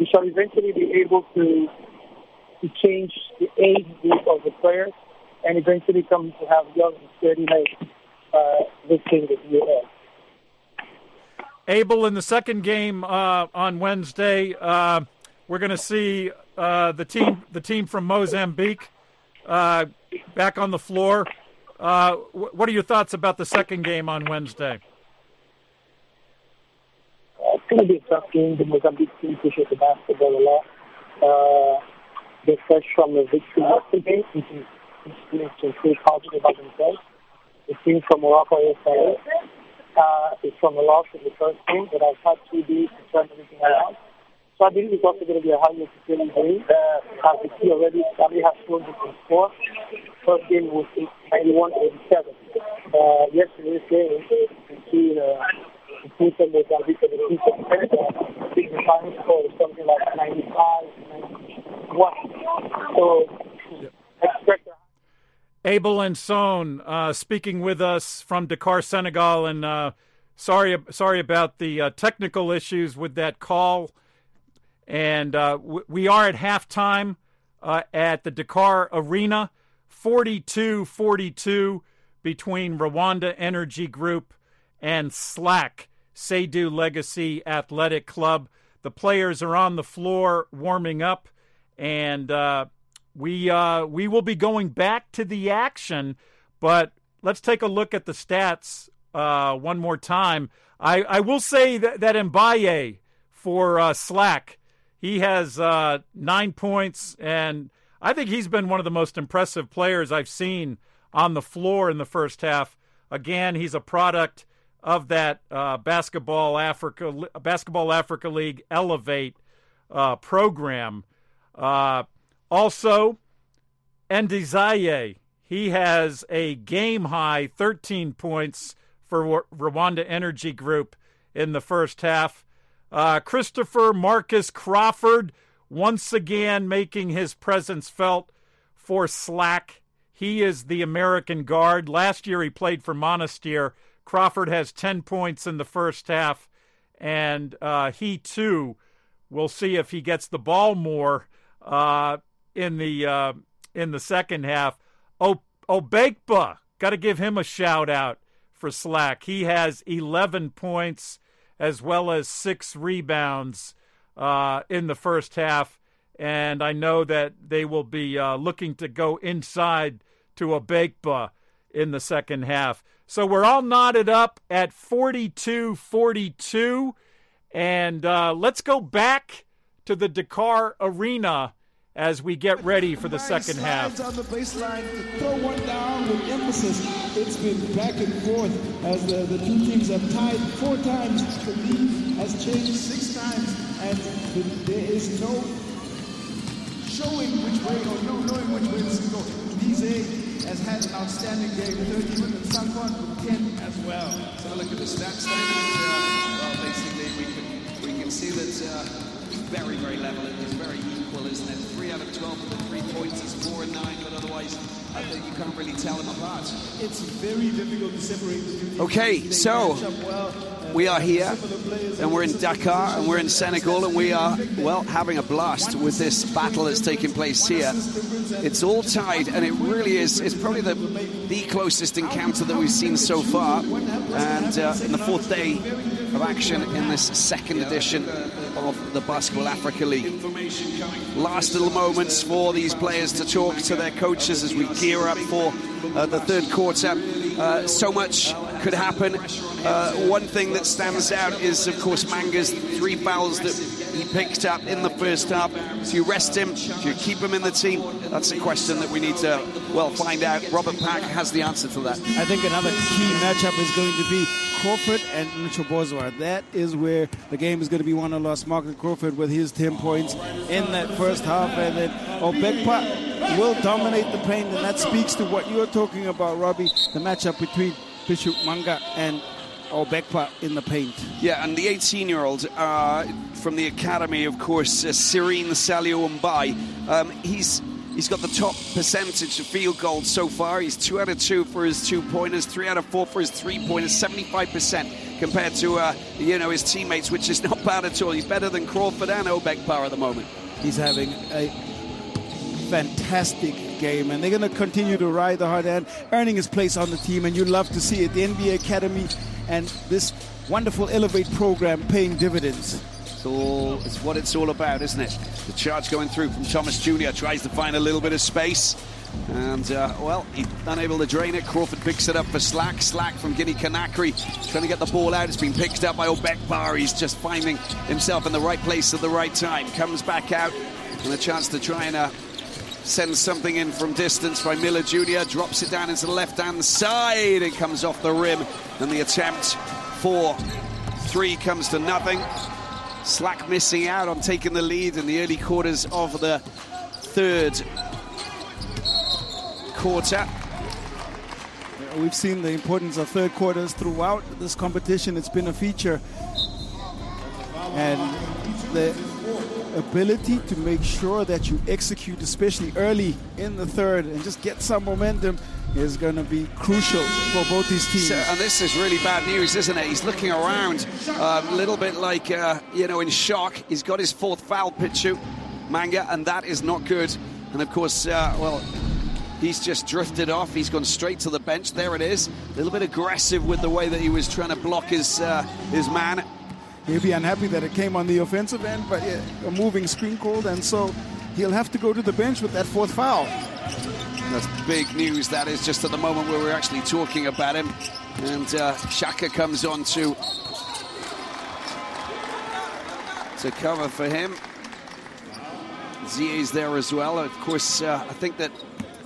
we shall eventually be able to change the age group of the players and eventually come to have young and sturdy legs this game that we have. Abel, in the second game on Wednesday, we're going to see the team from Mozambique back on the floor. What are your thoughts about the second game on Wednesday? It's going to be a tough game. The Mozambique team pushes the basketball a lot. They're fresh from the victory yesterday, which is to feel positive about themselves. The team from Morocco is from a loss in the first game, but I've had 2 days to turn everything around. So I believe it's also going to be a highly entertaining game. As we see already, Sabi has shown it in score. First game was 91-87. Yesterday's game, you see the team from Mozambique and the team from Canada. I think the final score is something like 95-91. So expect Abel and Son speaking with us from Dakar, Senegal, and sorry about the technical issues with that call. And we are at halftime at the Dakar Arena, 42-42 between Rwanda Energy Group and SLAC, Seydu Legacy Athletic Club. The players are on the floor warming up, and we will be going back to the action, but let's take a look at the stats one more time. I will say that Mbaye for SLAC, he has 9 points, and I think he's been one of the most impressive players I've seen on the floor in the first half. Again, he's a product of that Basketball Africa League Elevate program. Also, Ndizaye, he has a game-high 13 points for Rwanda Energy Group in the first half. Christopher Marcus Crawford, once again making his presence felt for SLAC. He is the American guard. Last year he played for Monastir. Crawford has 10 points in the first half, and he, too, will see if he gets the ball more in the second half. Obekba, got to give him a shout-out for SLAC. He has 11 points as well as 6 rebounds in the first half, and I know that they will be looking to go inside to Obekba in the second half. So we're all knotted up at 42-42, and let's go back to the Dakar Arena as we get ready for the second half. On the baseline to throw one down with emphasis. It's been back and forth as the two teams have tied 4 times. The lead has changed 6 times, and there is no showing which way or no knowing which way this is going. Lize has had an outstanding game, 13, and Sanfon with 10 as well. So look at the stats, well, basically we can see that very, very level. It is very equal, isn't it? 3 out of 12 for the 3 points is 4 and 9, but otherwise, I think you can't really tell them apart. It's very difficult to separate the two teams. Okay, so we are here, and we're in Dakar, and we're in Senegal, and we are, well, having a blast with this battle that's taking place here. It's all tied, and it really is. It's probably the closest encounter that we've seen so far, and in the 4th day of action in this second edition of the Basketball Africa League. Last little moments for these players to talk to their coaches as we gear up for the third quarter. So much could happen. One thing that stands out is, of course, Manga's 3 fouls that he picked up in the first half. Do you rest him? Do you keep him in the team? That's a question that we need to, well, find out. Robert Pack has the answer to that. I think another key matchup is going to be Crawford and Mchobozwa. That is where the game is going to be won or lost. Marcus Crawford with his 10 points in that first half, and then Obekpa will dominate the paint, and that speaks to what you're talking about, Robbie, the matchup between Bishop Manga and Obekpa in the paint. Yeah, and the 18-year-old from the academy, of course, Serene Salio Mbai. He's got the top percentage of field goals so far. He's 2 out of 2 for his 2-pointers, 3 out of 4 for his 3-pointers, 75%. compared to, his teammates, which is not bad at all. He's better than Crawford and Obekpa at the moment. He's having a fantastic game, and they're going to continue to ride the hot end, earning his place on the team, and you love to see it. The NBA Academy and this wonderful Elevate program paying dividends. It's what it's all about, isn't it? The charge going through from Thomas Jr. Tries to find a little bit of space. And, he's unable to drain it. Crawford picks it up for Slack. Slack from Guinea Conakry, trying to get the ball out. It's been picked up by Obekpa. He's just finding himself in the right place at the right time. Comes back out, and a chance to try and send something in from distance by Miller Jr. Drops it down into the left-hand side. It comes off the rim, and the attempt for 3 comes to nothing. Slack missing out on taking the lead in the early quarters of the third quarter. We've seen the importance of third quarters throughout this competition. It's been a feature. And the ability to make sure that you execute, especially early in the third, and just get some momentum is going to be crucial for both these teams. And this is really bad news, isn't it? He's looking around a little bit like, in shock. He's got his 4th foul, Pichu Manga, and that is not good. And, of course, he's just drifted off. He's gone straight to the bench. There it is. A little bit aggressive with the way that he was trying to block his man. He'll be unhappy that it came on the offensive end, but a moving screen called, and so he'll have to go to the bench with that 4th foul. That's big news, that is, just at the moment where we're actually talking about him. And Shaka comes on to cover for him. Zie's there as well. Of course, I think that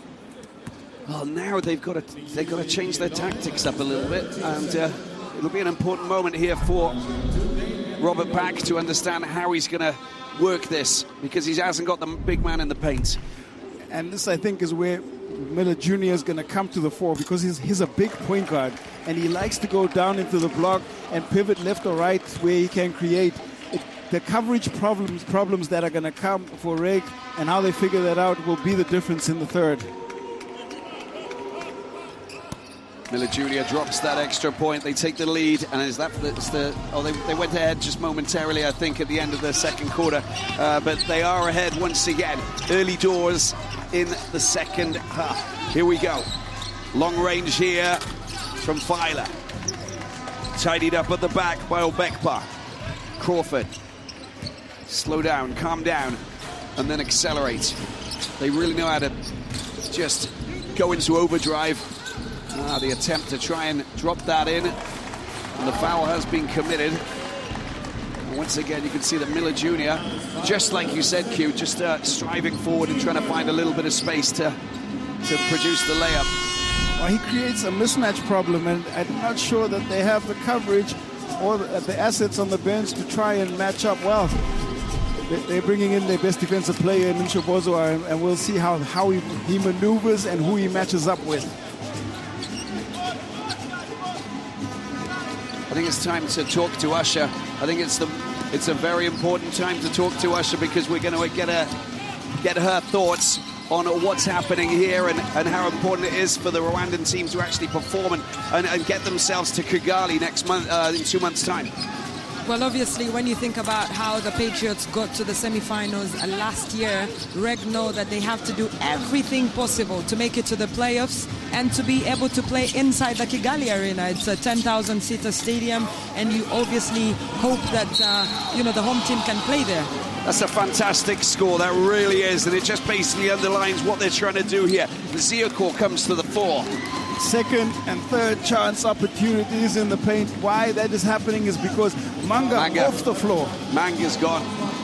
now they've got to change their tactics up a little bit, and it'll be an important moment here for Robert Pack to understand how he's going to work this, because he hasn't got the big man in the paint. And this, I think, is where Miller Jr. is going to come to the fore, because he's a big point guard, and he likes to go down into the block and pivot left or right where he can create. The coverage problems that are going to come for Reg, and how they figure that out will be the difference in the third. Miller Jr. drops that extra point. They take the lead, and is that they went ahead just momentarily, I think, at the end of the second quarter, but they are ahead once again. Early doors in the second half. Here we go. Long range here from Filer. Tidied up at the back by Obekpa. Crawford. Slow down, calm down, and then accelerate. They really know how to just go into overdrive. The attempt to try and drop that in, and the foul has been committed. And once again, you can see that Miller Jr., just like you said, Q, just striving forward and trying to find a little bit of space to produce the layup. Well, he creates a mismatch problem, and I'm not sure that they have the coverage or the assets on the bench to try and match up well. They're bringing in their best defensive player, Nincho Bozoa, and we'll see how he maneuvers and who he matches up with. I think it's time to talk to Usher. I think it's a very important time to talk to Usher, because we're going to get her thoughts on what's happening here and how important it is for the Rwandan team to actually perform and get themselves to Kigali next month, in 2 months' time. Well, obviously, when you think about how the Patriots got to the semifinals last year, Reg know that they have to do everything possible to make it to the playoffs and to be able to play inside the Kigali Arena. It's a 10,000-seater stadium, and you obviously hope that the home team can play there. That's a fantastic score, that really is, and it just basically underlines what they're trying to do here. The Ziokor comes to the fore. Second and third chance opportunities in the paint. Why that is happening is because Manga off the floor. Manga's gone.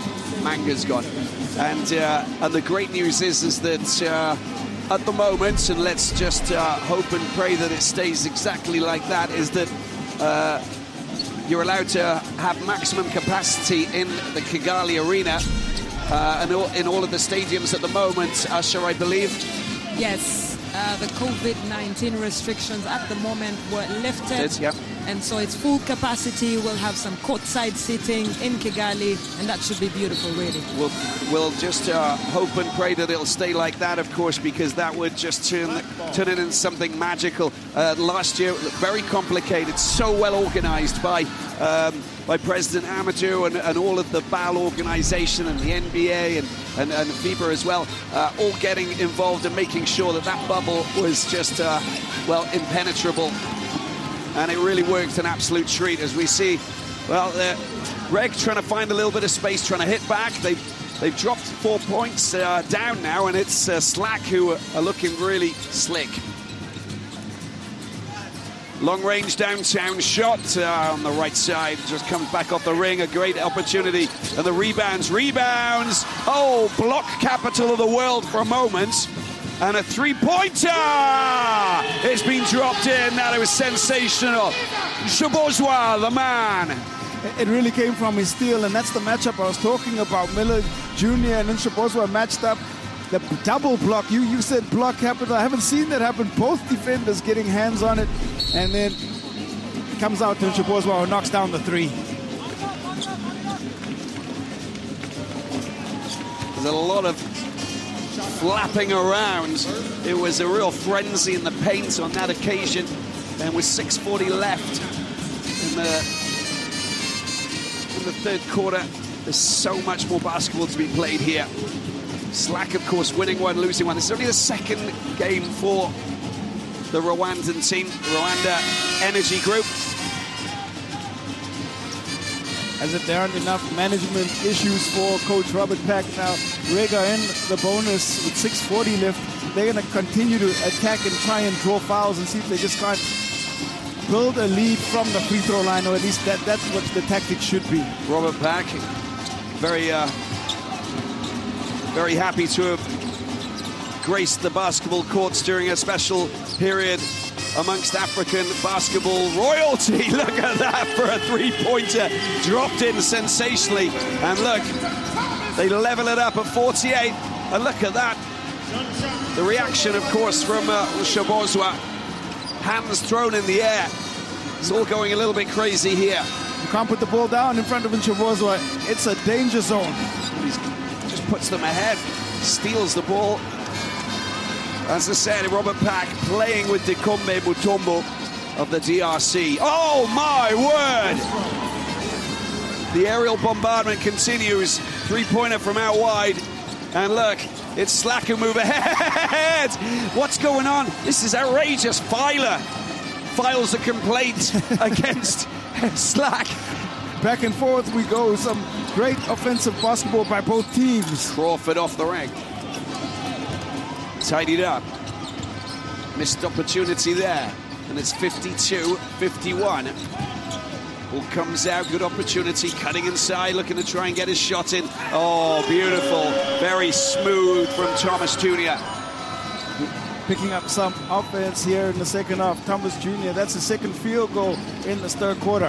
And the great news is that at the moment, and let's just hope and pray that it stays exactly like that, is that you're allowed to have maximum capacity in the Kigali Arena and in all of the stadiums at the moment, Usher, I believe. Yes. the COVID-19 restrictions at the moment were lifted. Yep. And so it's full capacity. We'll have some courtside seating in Kigali, and that should be beautiful, really. We'll just hope and pray that it'll stay like that, of course, because that would just turn it into something magical. Last year, very complicated, so well organised by President Amadou and all of the BAL organisation and the NBA and FIBA as well, all getting involved and making sure that that bubble was just, impenetrable. And it really worked an absolute treat, as we see. Well, Reg trying to find a little bit of space, trying to hit back. They've dropped 4 points down now, and it's Slack who are looking really slick. Long-range downtown shot on the right side. Just comes back off the ring. A great opportunity. And the rebounds. Oh, block capital of the world for a moment. And a three-pointer! It's been dropped in. That was sensational. Shabozwa, the man. It really came from his steal, and that's the matchup I was talking about. Miller Jr. and then Shabozwa matched up. The double block, you said block capital. I haven't seen that happen. Both defenders getting hands on it, and then it comes out to Shabozwa, who knocks down the three. There's a lot of flapping around. It was a real frenzy in the paint on that occasion, and with 6:40 left in the third quarter, there's so much more basketball to be played here. Slack, of course, winning one, losing one. This is only the second game for the Rwandan team, Rwanda Energy Group. As if there aren't enough management issues for Coach Robert Pack. Now, Rega in the bonus with 6:40 left. They're going to continue to attack and try and draw fouls and see if they just can't build a lead from the free throw line, or at least that's what the tactic should be. Robert Pack, very happy to have graced the basketball courts during a special period amongst African basketball royalty. Look at that for a three-pointer, dropped in sensationally. And look, they level it up at 48. And look at that. The reaction, of course, from Shabozwa. Hands thrown in the air. It's all going a little bit crazy here. You can't put the ball down in front of Shabozwa. It's a danger zone. He just puts them ahead, steals the ball. As I said, Robert Pack playing with Dikembe Mutombo of the DRC. Oh, my word! The aerial bombardment continues. Three-pointer from out wide. And look, it's Slack who move ahead. What's going on? This is outrageous. Filer files a complaint against Slack. Back and forth we go. Some great offensive basketball by both teams. Crawford off the rank. Tidied up. Missed opportunity there. And it's 52-51. Ball comes out, good opportunity, cutting inside, looking to try and get his shot in. Oh, beautiful. Very smooth from Thomas Jr. Picking up some offense here in the second half. Thomas Jr., that's his second field goal in this third quarter.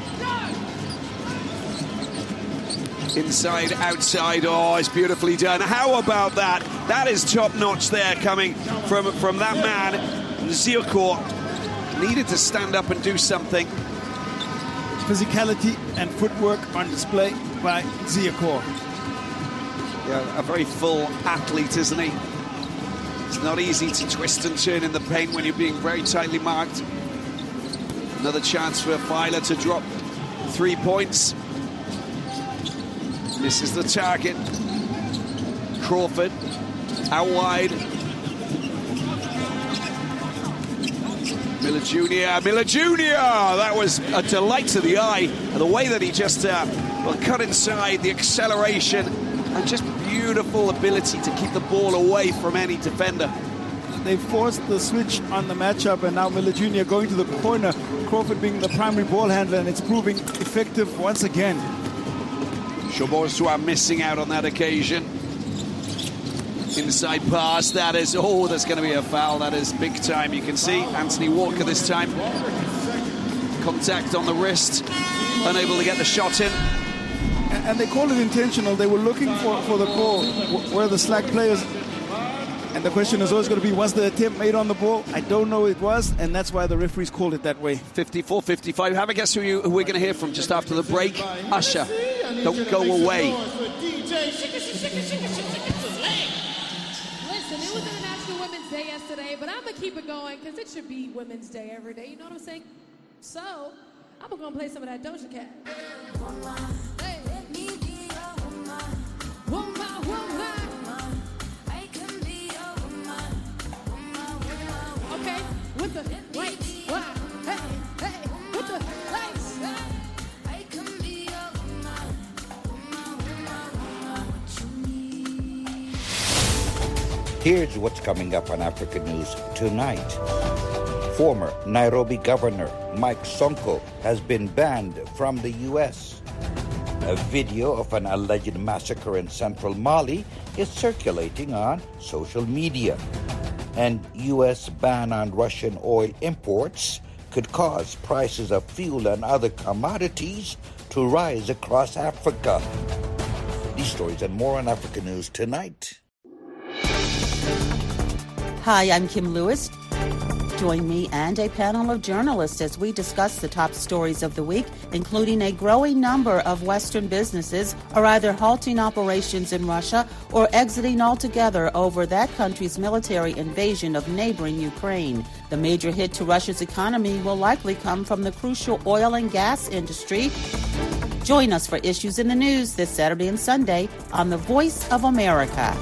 Inside, outside, oh, it's beautifully done. How about that? That is top-notch there coming from that man. Ziokor needed to stand up and do something. Physicality and footwork on display by Ziokor. Yeah, a very full athlete, isn't he? It's not easy to twist and turn in the paint when you're being very tightly marked. Another chance for Filer to drop 3 points. This is the target. Crawford out wide. Miller Jr. That was a delight to the eye. The way that he just cut inside, the acceleration, and just beautiful ability to keep the ball away from any defender. They forced the switch on the matchup, and now Miller Jr. going to the corner. Crawford being the primary ball handler, and it's proving effective once again. Shabozwa missing out on that occasion. Inside pass, that is, oh, there's going to be a foul. That is big time. You can see Anthony Walker this time. Contact on the wrist, unable to get the shot in. And they call it intentional. They were looking for the call where the Slack players And the question is always going to be, was the attempt made on the ball? I don't know it was, and that's why the referees called it that way. 54-55. Have a guess who we're going to hear from just after the break. Usher, don't go away. Listen, it was International Women's Day yesterday, but I'm going to keep it going because it should be Women's Day every day. You know what I'm saying? So, I'm going to play some of that Doja Cat. Hey. Let me be a woman. Woman, woman. I can be a woman. Woman. Okay, with the lights. Wow. Hey, hey, with the lights. I can be a woman. Woman, what you need. Here's what's coming up on Africa News tonight. Former Nairobi Governor Mike Sonko has been banned from the U.S. A video of an alleged massacre in central Mali is circulating on social media. And U.S. ban on Russian oil imports could cause prices of fuel and other commodities to rise across Africa. These stories and more on Africa News tonight. Hi, I'm Kim Lewis. Join me and a panel of journalists as we discuss the top stories of the week, including a growing number of Western businesses are either halting operations in Russia or exiting altogether over that country's military invasion of neighboring Ukraine. The major hit to Russia's economy will likely come from the crucial oil and gas industry. Join us for Issues in the News this Saturday and Sunday on The Voice of America.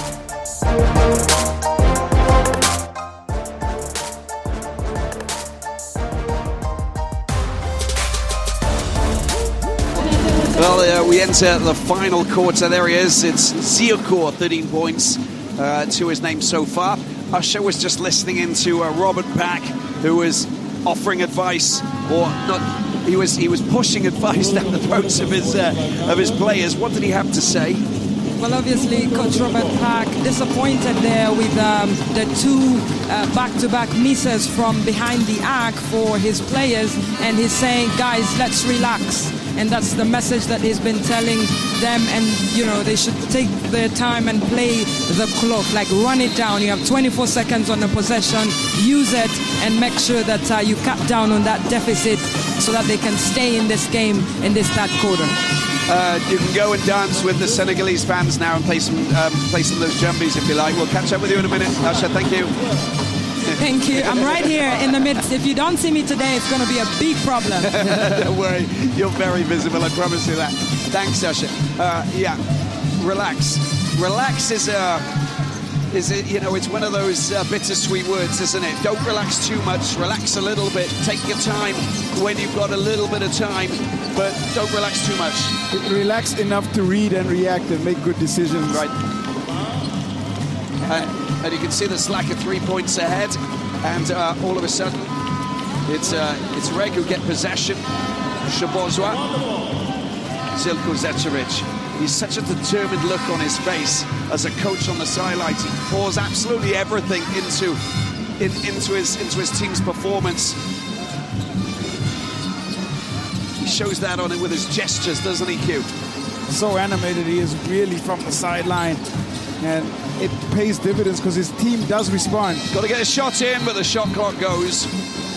Well, we enter the final quarter. There he is. It's Ziocor, 13 points to his name so far. Usher was just listening into Robert Pack, who was offering advice, or not. He was pushing advice down the throats of his players. What did he have to say? Well, obviously, Coach Robert Pack disappointed there with the two back-to-back misses from behind the arc for his players, and he's saying, guys, let's relax. And that's the message that he's been telling them, and, you know, they should take their time and play the clock, like run it down. You have 24 seconds on the possession, use it, and make sure that you cut down on that deficit so that they can stay in this game in this third quarter. You can go and dance with the Senegalese fans now and play some of those jumbies if you like. We'll catch up with you in a minute. Usher, thank you. Thank you. I'm right here in the midst. If you don't see me today, it's going to be a big problem. Don't worry. You're very visible, I promise you that. Thanks, Usher. Yeah, relax. Relax is you know, it's one of those bittersweet words, isn't it? Don't relax too much. Relax a little bit. Take your time when you've got a little bit of time, but don't relax too much. Relax enough to read and react and make good decisions. Right. And you can see the Slack at 3 points ahead, and all of a sudden it's Reg who get possession. Shabozwa, Zilko Zečević. He's such a determined look on his face as a coach on the sidelines. He pours absolutely everything into his team's performance. He shows that on it with his gestures, doesn't he, Q? So animated he is, really, from the sideline. And it pays dividends because his team does respond. Got to get a shot in, but the shot clock goes.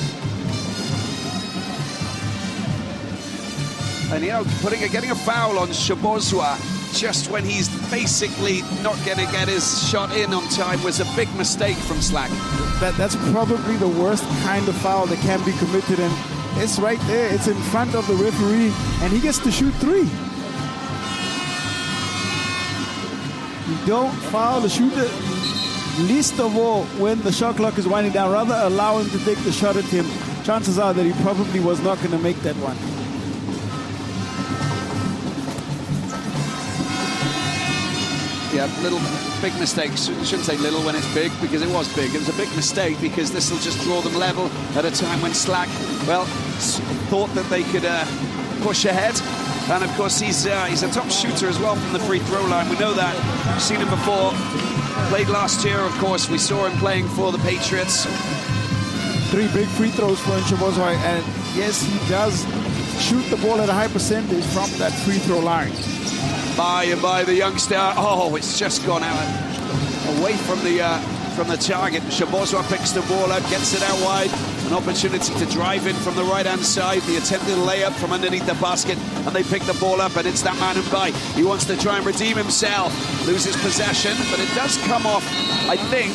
And, you know, getting a foul on Shabozwa just when he's basically not going to get his shot in on time was a big mistake from Slack. That's probably the worst kind of foul that can be committed, and it's right there. It's in front of the referee, and he gets to shoot three. You don't foul the shooter, least of all when the shot clock is winding down. Rather allow him to take the shot at him. Chances are that he probably was not going to make that one. Yeah, little big mistakes. Shouldn't say little when it's big, because it was big. It was a big mistake because this will just draw them level at a time when Slack, well, thought that they could push ahead. And of course, he's a top shooter as well from the free throw line. We know that. We've seen him before. Played last year, of course. We saw him playing for the Patriots. 3 big free throws for Shabozwa, and yes, he does shoot the ball at a high percentage from that free throw line. By the youngster. Oh, it's just gone out. away from the target. Shobozwa picks the ball up, gets it out wide. An opportunity to drive in from the right-hand side. The attempted layup from underneath the basket, and they pick the ball up, and it's that man Mbaye. He wants to try and redeem himself. Loses possession, but it does come off, I think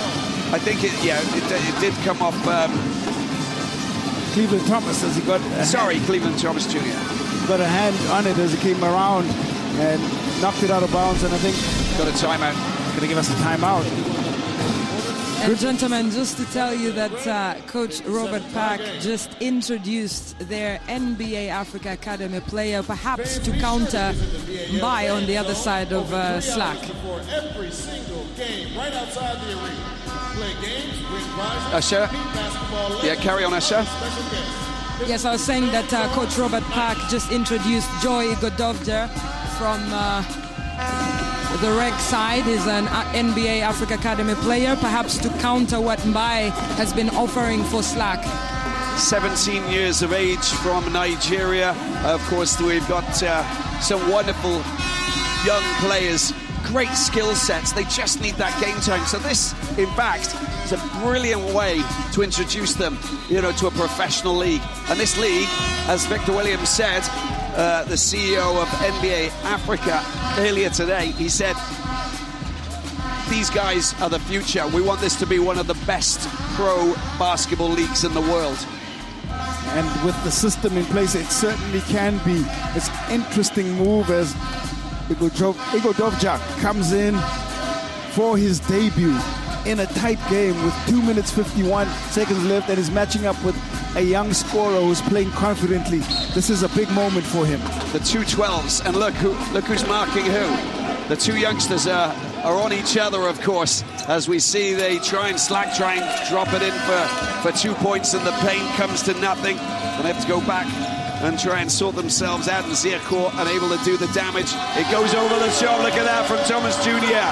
it did come off... Cleveland Thomas, as he got... Cleveland Thomas Jr. Got a hand on it as it came around and knocked it out of bounds, and I think... Got a timeout. Going to give us a timeout. And gentlemen, just to tell you that Coach Robert Pack just introduced their NBA Africa Academy player, perhaps to counter Mbaye on the other side of Slack. Every single game right outside the arena. Play games, win prizes, Usher. Yeah, carry on, Usher. Yes, I was saying that Coach Robert Pack just introduced Joy Godovja from the reg side. Is an NBA Africa Academy player, perhaps to counter what Mbaye has been offering for Slack. 17 years of age from Nigeria. Of course, we've got some wonderful young players. Great skill sets. They just need that game time. So this, in fact, is a brilliant way to introduce them, to a professional league. And this league, as Victor Williams said, the CEO of NBA Africa earlier today, he said, these guys are the future. We want this to be one of the best pro basketball leagues in the world. And with the system in place, it certainly can be. It's an interesting move as Igor Dovjak comes in for his debut in a tight game with 2 minutes 51 seconds left, and is matching up with a young scorer who's playing confidently. This is a big moment for him. The 2-12s, and look who's marking who. The two youngsters are on each other, of course, as we see they try and drop it in for 2 points, and the paint comes to nothing, and they have to go back and try and sort themselves out. And Zirko unable to do the damage. It goes over the top. Look at that from Thomas Jr.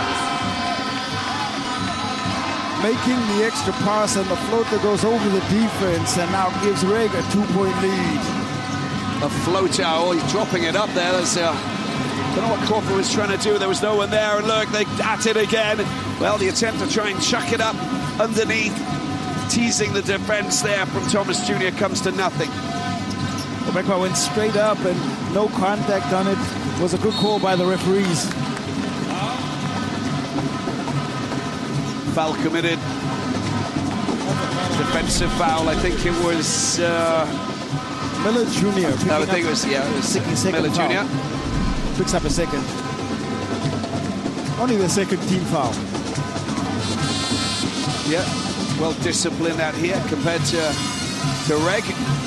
Making the extra pass and the floater goes over the defense and now gives Reg a 2-point lead. A floater. Oh, he's dropping it up there. There's I don't know what Crawford was trying to do. There was no one there. And look, they at it again. Well, the attempt to try and chuck it up underneath, teasing the defense there from Thomas Jr. comes to nothing. Obekwa went straight up and no contact on it. It was a good call by the referees. Foul committed. Defensive foul. I think it was Miller Jr. I think it was Miller Jr. Picks up a second. Only the second team foul. Yeah, well disciplined out here compared to Reg.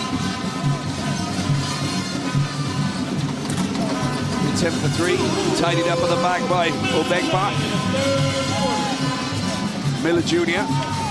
10 for 3, tidied up at the back by Obekpa. Miller Jr.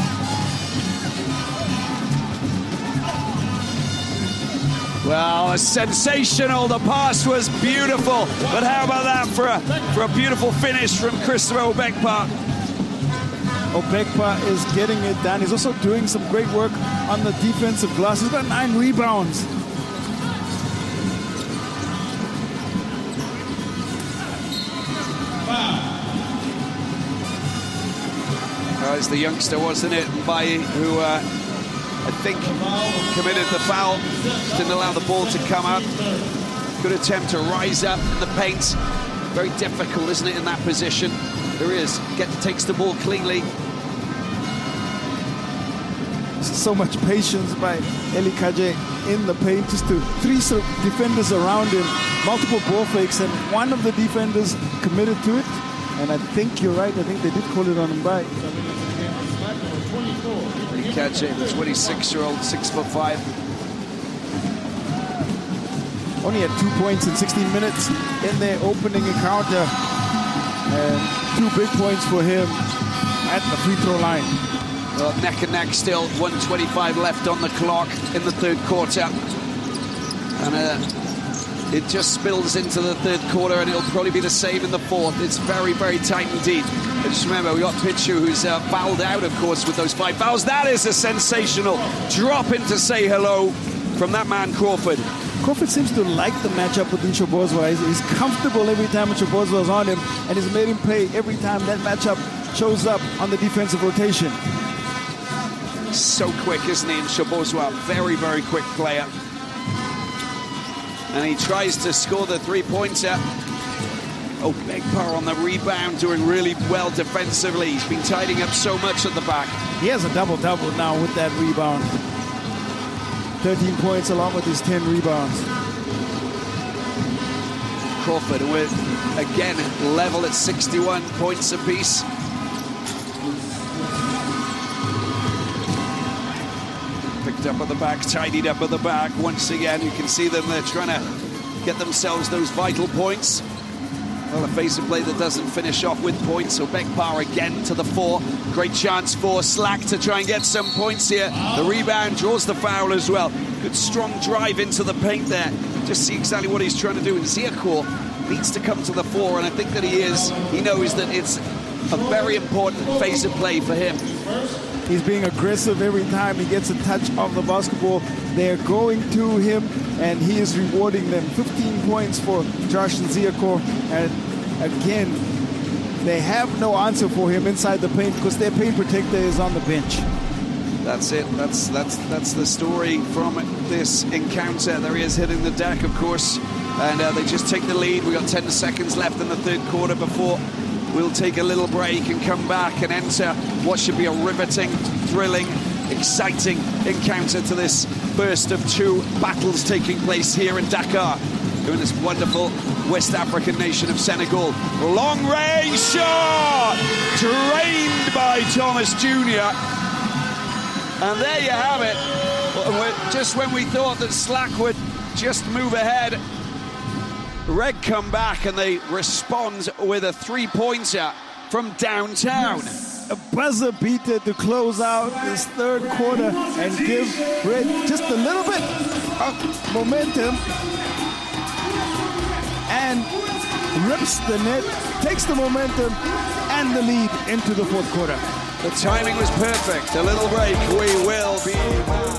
Well, sensational. The pass was beautiful. But how about that for a beautiful finish from Christopher Obekpa? Obekpa is getting it done. He's also doing some great work on the defensive glass. He's got 9 rebounds. It's the youngster, wasn't it, Mbaye, who I think committed the foul. Didn't allow the ball to come up. Good attempt to rise up in the paint. Very difficult, isn't it, in that position? There is. Takes the ball cleanly. So much patience by Eli Kaje in the paint. Just 3 defenders around him. Multiple ball fakes, and one of the defenders committed to it. And I think you're right. I think they did call it on Mbaye. Kaje, the 26-year-old, 6'5". Only had 2 points in 16 minutes in their opening encounter. And 2 big points for him at the free throw line. Well, neck and neck still. 1:25 left on the clock in the third quarter. And it just spills into the third quarter, and it'll probably be the same in the fourth. It's very, very tight indeed. But just remember, we got Pichu, who's fouled out, of course, with those 5 fouls. That is a sensational drop in to say hello from that man, Crawford. Crawford seems to like the matchup with Nshobozwa. He's comfortable every time Nshobozwa is on him, and he's made him pay every time that matchup shows up on the defensive rotation. So quick, isn't he, in Szoboszlai? Very, very quick player. And he tries to score the three-pointer. Oh, Begpar on the rebound, doing really well defensively. He's been tidying up so much at the back. He has a double-double now with that rebound. 13 points along with his 10 rebounds. Crawford, and we're again level at 61 points apiece. Picked up at the back, tidied up at the back. Once again, you can see them, they're trying to get themselves those vital points. Well, a phase of play that doesn't finish off with points, so Begpar again to the fore. Great chance for Slack to try and get some points here. The rebound draws the foul as well. Good strong drive into the paint there. Just see exactly what he's trying to do. And Ziakor needs to come to the fore, and I think that he is. He knows that it's a very important phase of play for him. He's being aggressive every time he gets a touch of the basketball. They're going to him, and he is rewarding them. 15 points for Josh Ziakor. And again, they have no answer for him inside the paint because their paint protector is on the bench. That's it. That's the story from this encounter. There he is hitting the deck, of course. And they just take the lead. We've got 10 seconds left in the third quarter before we'll take a little break and come back and enter what should be a riveting, thrilling, exciting encounter to this first of two battles taking place here in Dakar, in this wonderful West African nation of Senegal. Long range shot! Drained by Thomas Jr. And there you have it. Just when we thought that Slack would just move ahead, Reg come back and they respond with a three-pointer from downtown. A buzzer beater to close out this third quarter and give Reg just a little bit of momentum, and rips the net, takes the momentum and the lead into the fourth quarter. The timing was perfect. A little break. We will be back.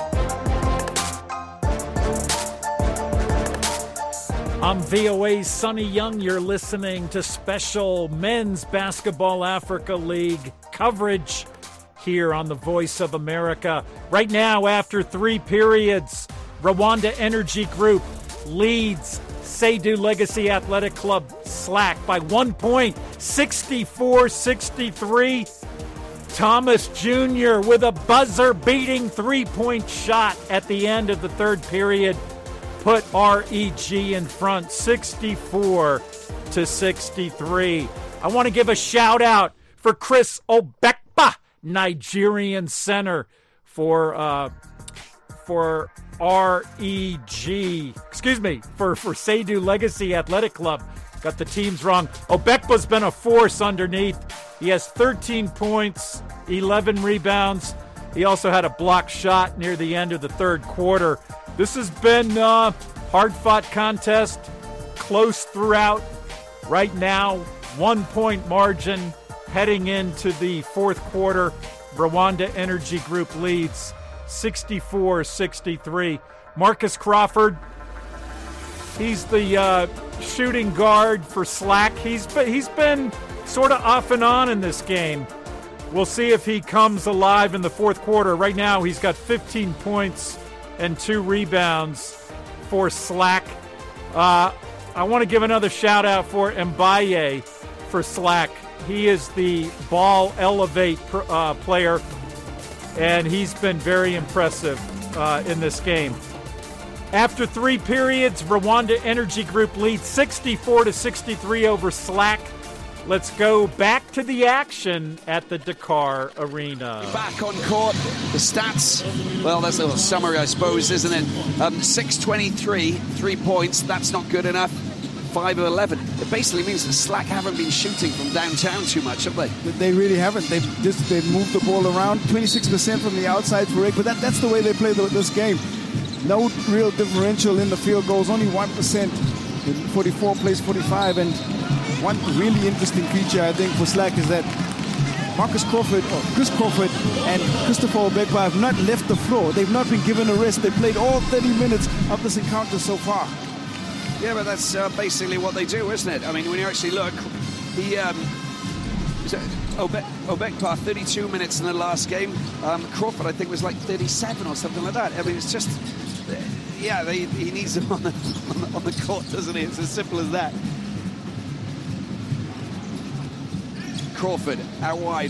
I'm VOA's Sonny Young. You're listening to special Men's Basketball Africa League coverage here on the Voice of America. Right now, after 3 periods, Rwanda Energy Group leads Seydou Legacy Athletic Club Slack by 1 point, 64-63. Thomas Jr. with a buzzer-beating three-point shot at the end of the third period put REG in front, 64-63. I want to give a shout-out for Chris Obekpa, Nigerian center for Seydou Legacy Athletic Club. Got the teams wrong. Obekpa's been a force underneath. He has 13 points, 11 rebounds. He also had a blocked shot near the end of the third quarter. This has been a hard-fought contest, close throughout. Right now, 1 point margin heading into the fourth quarter. Rwanda Energy Group leads 64-63. Marcus Crawford, he's the shooting guard for Slack. He's been sort of off and on in this game. We'll see if he comes alive in the fourth quarter. Right now, he's got 15 points and 2 rebounds for Slack. I want to give another shout-out for Mbaye for Slack. He is the ball elevate player, and he's been very impressive in this game. After 3 periods, Rwanda Energy Group leads 64-63 over Slack. Let's go back to the action at the Dakar Arena. Back on court, the stats, well, that's a little summary, I suppose, isn't it? 623, 3 points, that's not good enough. 5 of 11. It basically means that Slack haven't been shooting from downtown too much, have they? They really haven't. They've moved the ball around, 26% from the outside for Rick, but that's the way they play this game. No real differential in the field goals, only 1%. 44 plays 45, and one really interesting feature, I think, for Slack is that Chris Crawford and Christopher Obekpa have not left the floor. They've not been given a rest. They played all 30 minutes of this encounter so far. Yeah, but that's basically what they do, isn't it? I mean, when you actually look, Obekpa 32 minutes in the last game. Crawford, I think, was like 37 or something like that. I mean, it's just, yeah, he needs him on the court, doesn't he? It's as simple as that. Crawford out wide.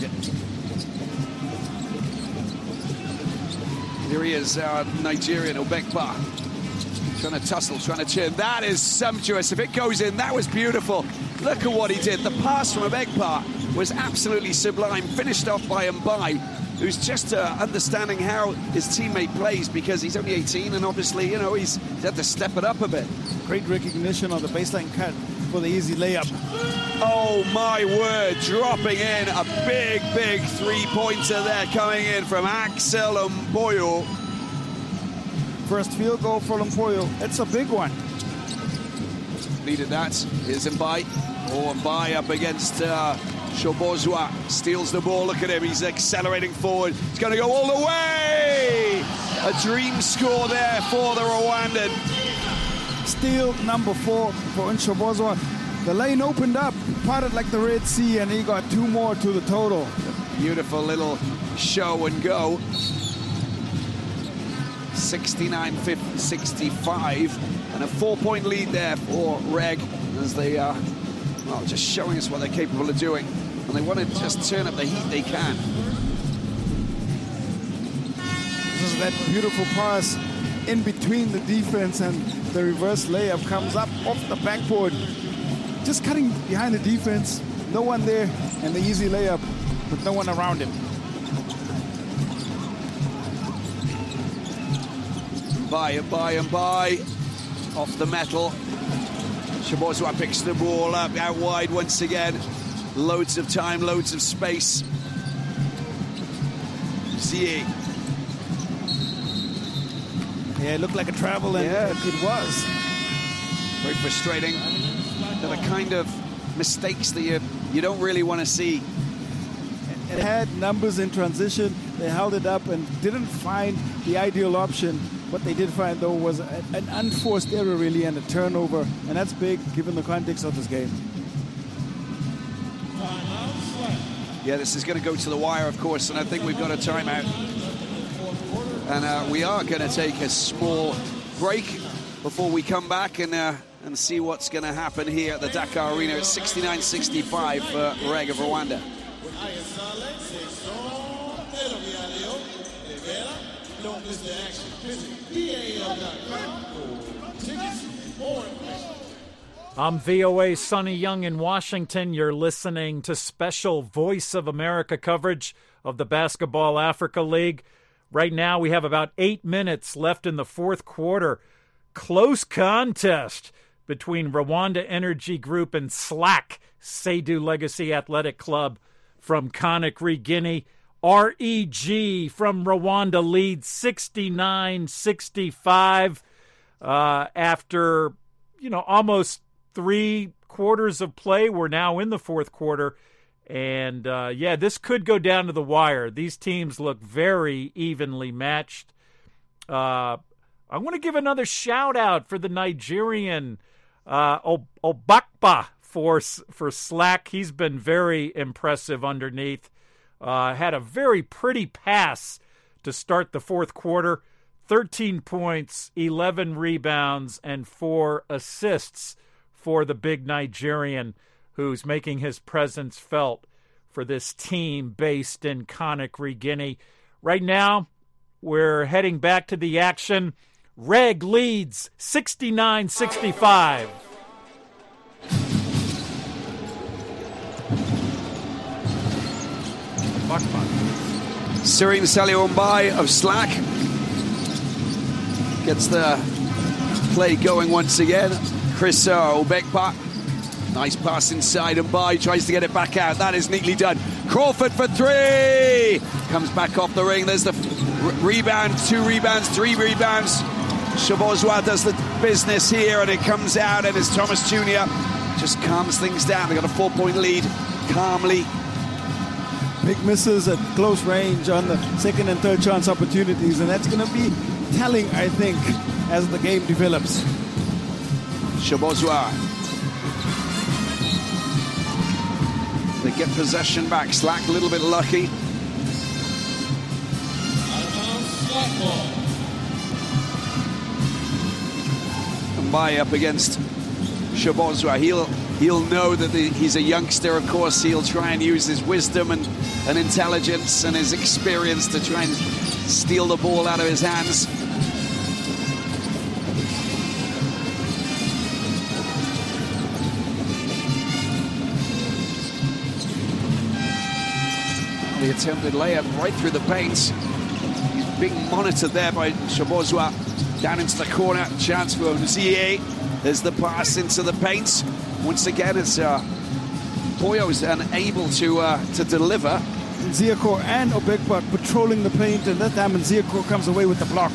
Here he is, Nigerian Obekpa. Trying to tussle, trying to turn. That is sumptuous. If it goes in, that was beautiful. Look at what he did. The pass from Obekpa was absolutely sublime. Finished off by Mbai, who's just understanding how his teammate plays, because he's only 18 and obviously, you know, he's had to step it up a bit. Great recognition on the baseline cut for the easy layup. Oh my word, dropping in a big three-pointer there coming in from Axel Mpoyo. First field goal for Mpoyo. It's a big one. Needed that. Here's Mbai. Oh, Mbai up against Shobozwa. Steals the ball. Look at him. He's accelerating forward. He's going to go all the way. A dream score there for the Rwandan. Steal number 4 for Nshobozwa. The lane opened up, parted like the Red Sea, and he got 2 more to the total. Beautiful little show and go. 69-65, and a 4-point lead there for Reg, as they are, well, just showing us what they're capable of doing, and they want to just turn up the heat they can. This is that beautiful pass in between the defense, and the reverse layup comes up off the backboard, just cutting behind the defense, no one there, and the easy layup with no one around him. Mbai off the metal. Shobozwa picks the ball up out wide once again. Loads of time, loads of space. Zie. Yeah, it looked like a travel, and yeah, it was. Very frustrating. They're the kind of mistakes that you don't really want to see. It had numbers in transition. They held it up and didn't find the ideal option. What they did find, though, was an unforced error, really, and a turnover. And that's big, given the context of this game. Yeah, this is going to go to the wire, of course, and I think we've got a timeout. And we are going to take a small break before we come back and see what's going to happen here at the Dakar Arena. It's 69-65 for Reg of Rwanda. Don't miss the action. Visit BAL.com for tickets or information. I'm VOA Sonny Young in Washington. You're listening to special Voice of America coverage of the Basketball Africa League. Right now we have about 8 minutes left in the fourth quarter. Close contest between Rwanda Energy Group and SLAC, Seydou Legacy Athletic Club from Conakry, Guinea. REG from Rwanda leads 69-65 after, almost 3 quarters of play. We're now in the fourth quarter. And, this could go down to the wire. These teams look very evenly matched. I want to give another shout-out for the Nigerian Obekpa for SLAC. He's been very impressive underneath. Had a very pretty pass to start the fourth quarter. 13 points, 11 rebounds, and 4 assists for the big Nigerian, who's making his presence felt for this team based in Conakry, Guinea. Right now, we're heading back to the action. Reg leads 69-65. Serene Salio Mbai of SLAC gets the play going once again. Chris Obekpa, nice pass inside. Mbai tries to get it back out. That is neatly done. Crawford for 3. Comes back off the ring. There's the rebound. 2 rebounds, 3 rebounds. Shobozwa does the business here, and it comes out, and it's Thomas Jr. just calms things down. They got a 4-point lead calmly. Big misses at close range on the second and third chance opportunities, and that's going to be telling, I think, as the game develops. Shobozwa. They get possession back. Slack a little bit lucky. Mbaye up against Shabozwa. He'll know that he's a youngster, of course. He'll try and use his wisdom and intelligence and his experience to try and steal the ball out of his hands. The attempted layup right through the paint. He's being monitored there by Shabozwa. Down into the corner, chance for Nzie. There's the pass into the paint. Once again, it's Boyo's unable to deliver. Nziako and Obekwa patrolling the paint, and that time Nziako comes away with the block.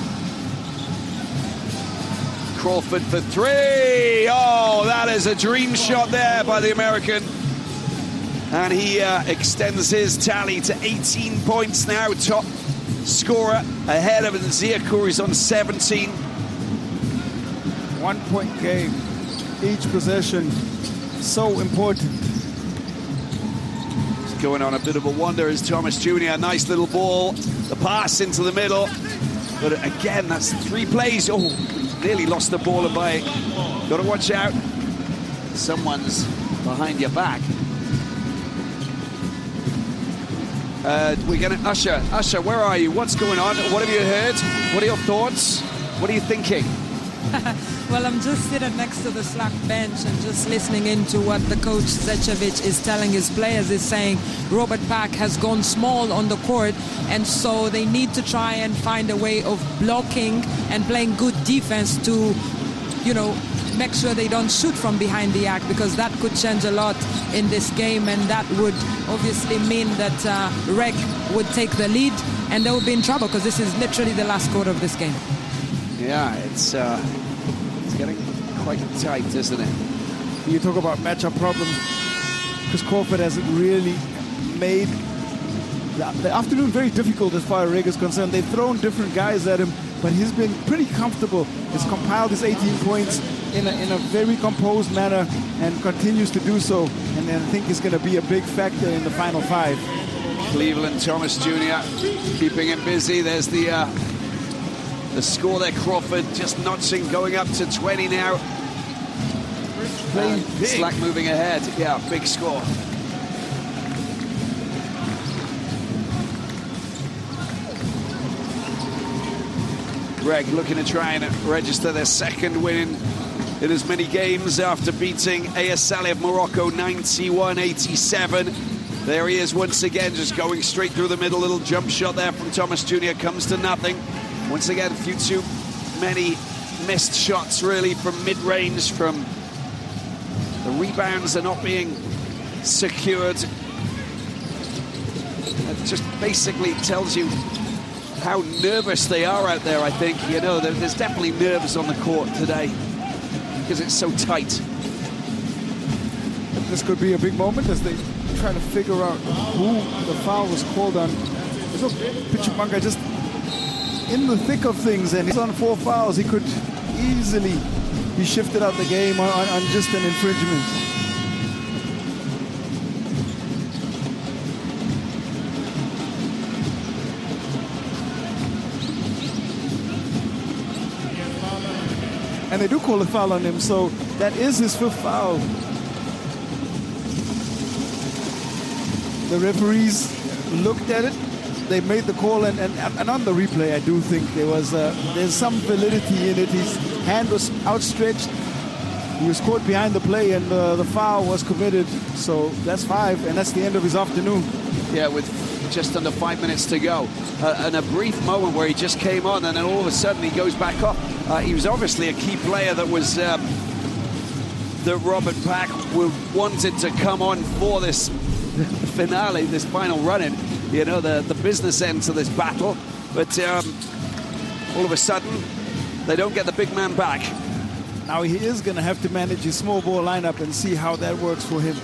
Crawford for three. Oh, that is a dream shot there by the American. And he extends his tally to 18 points now. Top scorer ahead of Nziako, who's on 17. 1 point game. Each possession so important. He's going on a bit of a wonder as Thomas Jr. Nice little ball. The pass into the middle. But again, that's 3 plays. Oh, nearly lost the ball away. Got to watch out. Someone's behind your back. We're going to Usher, where are you? What's going on? What have you heard? What are your thoughts? What are you thinking? Well, I'm just sitting next to the Slack bench and just listening into what the coach Zečević is telling his players. Is saying Robert Pack has gone small on the court, and so they need to try and find a way of blocking and playing good defense to, make sure they don't shoot from behind the arc, because that could change a lot in this game, and that would obviously mean that Reg would take the lead and they would be in trouble, because this is literally the last quarter of this game. Yeah, it's getting quite tight, isn't it? You talk about matchup problems. Chris Crawford hasn't really made the afternoon very difficult as far as Reg is concerned. They've thrown different guys at him, but he's been pretty comfortable. He's compiled his 18 points in a very composed manner and continues to do so. And I think he's going to be a big factor in the final 5. Cleveland Thomas Jr. keeping him busy. There's the score there. Crawford just notching, going up to 20 now. Slack moving ahead. Yeah, big score. Greg looking to try and register their second win in as many games after beating AS Salé of Morocco 91-87. There he is once again, just going straight through the middle. Little jump shot there from Thomas Jr. comes to nothing. Once again, a few too many missed shots really from mid-range, from the rebounds are not being secured. It just basically tells you how nervous they are out there, I think. There's definitely nerves on the court today because it's so tight. This could be a big moment as they try to figure out who the foul was called on. Look, Pichupanka just in the thick of things, and he's on 4 fouls. He could easily be shifted out the game on just an infringement. And they do call a foul on him, so that is his 5th foul. The referees looked at it, they made the call, and on the replay, I do think there's some validity in it. His hand was outstretched, he was caught behind the play, and the foul was committed. So that's 5, and that's the end of his afternoon. Yeah, with just under 5 minutes to go. And a brief moment where he just came on, and then all of a sudden he goes back off. He was obviously a key player that was that Robert Pack wanted to come on for this finale, this final run-in, the business end to this battle. But all of a sudden, they don't get the big man back. Now he is going to have to manage his small ball lineup and see how that works for him.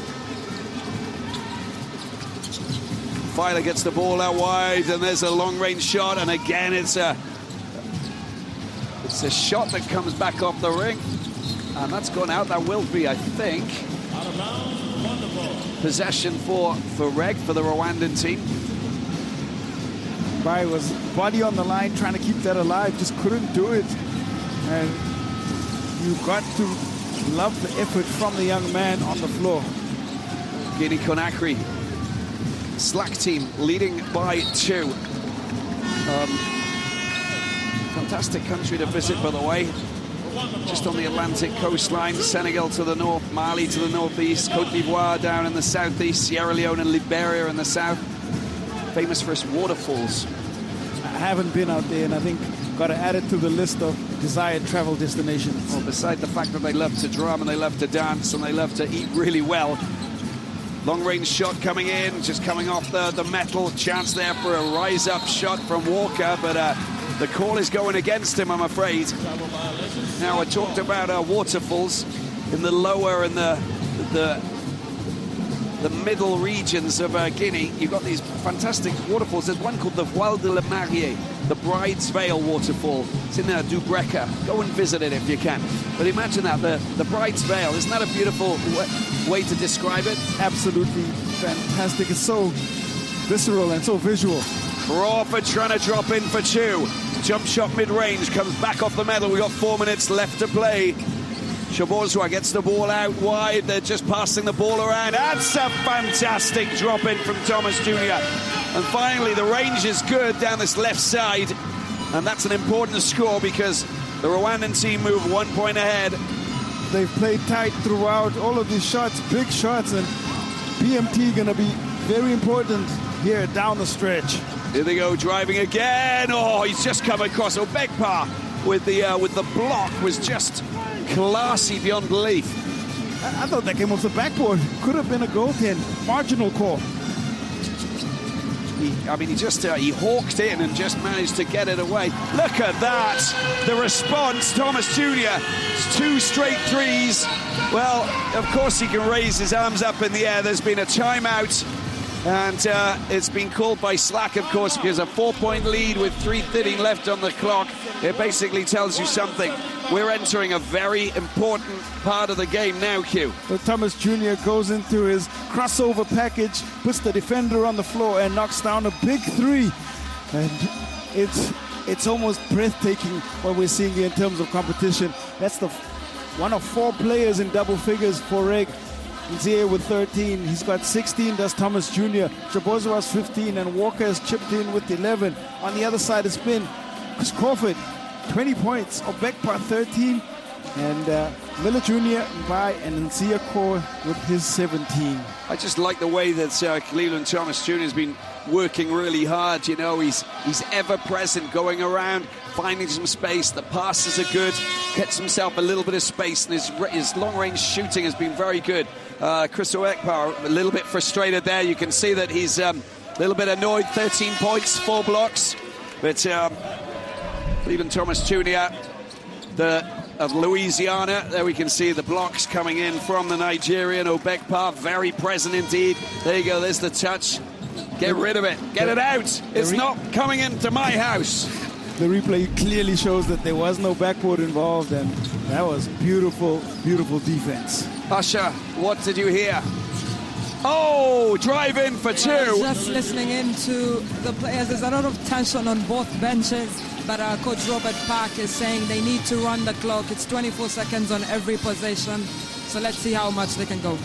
Filer gets the ball out wide, and there's a long-range shot, and again it's a shot that comes back off the ring, and that's gone out. That will be, I think. Out of bounds, Wonderful. possession for Reg, for the Rwandan team. Bai was body on the line trying to keep that alive, just couldn't do it. And you got to love the effort from the young man on the floor. Guinea Conakry, Slack team leading by 2. Fantastic country to visit, by the way. Just on the Atlantic coastline, Senegal to the north, Mali to the northeast, Cote d'Ivoire down in the southeast, Sierra Leone and Liberia in the south. Famous for its waterfalls. I haven't been out there, and I think got to add it to the list of desired travel destinations. Well, beside the fact that they love to drum and they love to dance and they love to eat really well. Long-range shot coming in, just coming off the metal. Chance there for a rise-up shot from Walker, but the call is going against him, I'm afraid. Now, I talked about waterfalls in the lower and the middle regions of Guinea. You've got these fantastic waterfalls. There's one called the Voile de la Mariée, the Bride's Veil waterfall. It's in Dubreka. Go and visit it if you can. But imagine that, the Bride's Veil. Isn't that a beautiful way to describe it? Absolutely fantastic. It's so visceral and so visual. Crawford trying to drop in for 2. Jump shot mid-range, comes back off the medal. We've got 4 minutes left to play. Shabozwa gets the ball out wide. They're just passing the ball around. That's a fantastic drop in from Thomas Jr. And finally, the range is good down this left side. And that's an important score because the Rwandan team move 1 point ahead. They've played tight throughout all of these shots, big shots, and BMT going to be very important here down the stretch. Here they go, driving again. Oh, he's just come across. Obekpa with the block was just classy beyond belief. I thought that came off the backboard. Could have been a goaltend. Marginal call. He hawked it and just managed to get it away. Look at that. The response, Thomas Jr. 2 straight threes. Well, of course he can raise his arms up in the air. There's been a timeout. And it's been called by Slack, of course, because a 4-point lead with 3:30 left on the clock. It basically tells you something. We're entering a very important part of the game now, Q. So Thomas Jr. goes into his crossover package, puts the defender on the floor and knocks down a big 3. And it's almost breathtaking what we're seeing here in terms of competition. That's one of 4 players in double figures for Reg. Nzie with 13, he's got 16, that's Thomas Jr. Shabozwa has 15, and Walker has chipped in with 11. On the other side, it's been Chris Crawford, 20 points, Obekpa 13, and Miller Jr., Mbai, and Nzia Core with his 17. I just like the way that Cleveland Thomas Jr. has been working really hard. You know, he's ever present, going around, finding some space. The passes are good, gets himself a little bit of space, and his long-range shooting has been very good. Chris Obekpa a little bit frustrated there. You can see that he's a little bit annoyed. 13 points, 4 blocks. But Cleveland Thomas Jr., of Louisiana, there we can see the blocks coming in from the Nigerian. Obekpa, very present indeed. There you go, there's the touch. Get rid of it, get it out. It's not coming into my house. The replay clearly shows that there was no backboard involved, and that was beautiful, beautiful defense. Usher, what did you hear? Oh, drive in for 2. Just listening in to the players, there's a lot of tension on both benches, but Coach Robert Park is saying they need to run the clock. It's 24 seconds on every possession, so let's see how much they can go.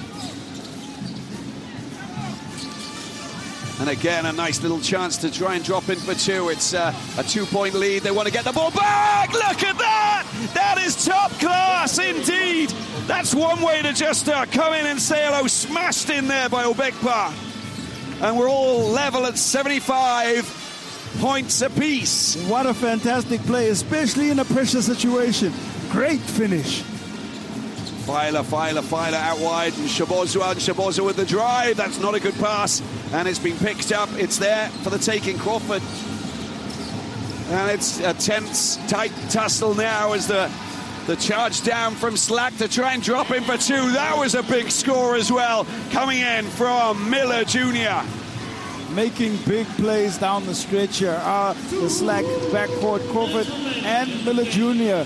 And again, a nice little chance to try and drop in for 2. It's a 2-point lead. They want to get the ball back. Look at that. That is top class indeed. That's one way to just come in and say hello. Smashed in there by Obekpa. And we're all level at 75 points apiece. What a fantastic play, especially in a pressure situation. Great finish. Filer out wide, and Shabozwa with the drive. That's not a good pass, and it's been picked up. It's there for the taking, Crawford. And it's a tense, tight tussle now as the charge down from Slack to try and drop in for 2. That was a big score as well, coming in from Miller Jr. Making big plays down the stretch here are the Slack backcourt, Crawford and Miller Jr.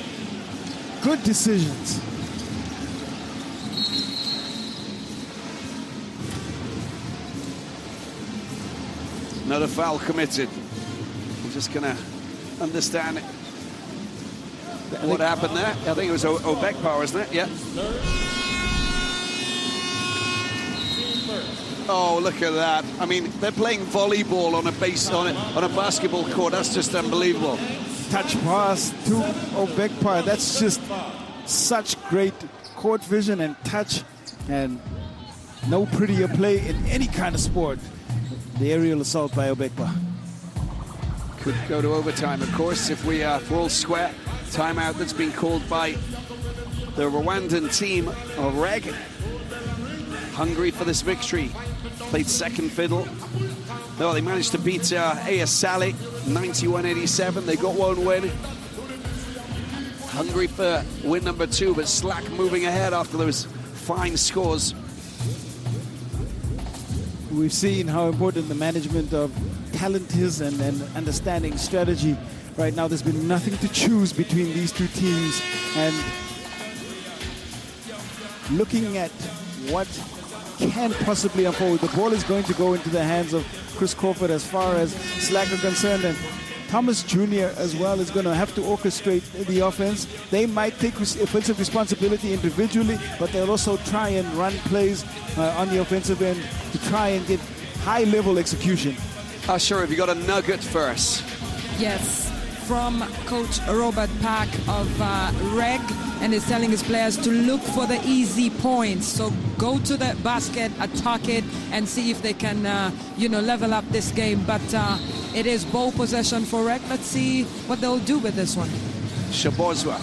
Good decisions. Another foul committed. I'm just going to understand what happened there. I think it was Obekpa, wasn't it? Yeah. Oh, look at that. I mean, they're playing volleyball on a basketball court. That's just unbelievable. Touch pass to Obekpa. That's just such great court vision and touch, and no prettier play in any kind of sport. The aerial assault by Obekpa. Could go to overtime, of course, if we are all square. Timeout that's been called by the Rwandan team of REG. Hungry for this victory. Played second fiddle. No, they managed to beat AS Sally 91-87. They got one win. Hungry for win number 2, but SLAC moving ahead after those fine scores. We've seen how important the management of talent is and understanding strategy. Right now, there's been nothing to choose between these two teams. And looking at what can possibly unfold, the ball is going to go into the hands of Chris Crawford as far as SLAC are concerned. And Thomas Jr. as well is going to have to orchestrate the offense. They might take offensive responsibility individually, but they'll also try and run plays on the offensive end to try and get high-level execution. Sure, have you got a nugget for us? Yes, from Coach Robert Pack of REG, and he's telling his players to look for the easy points. So go to the basket, attack it, and see if they can, level up this game. But it is ball possession for REG. Let's see what they'll do with this one. Shabozwa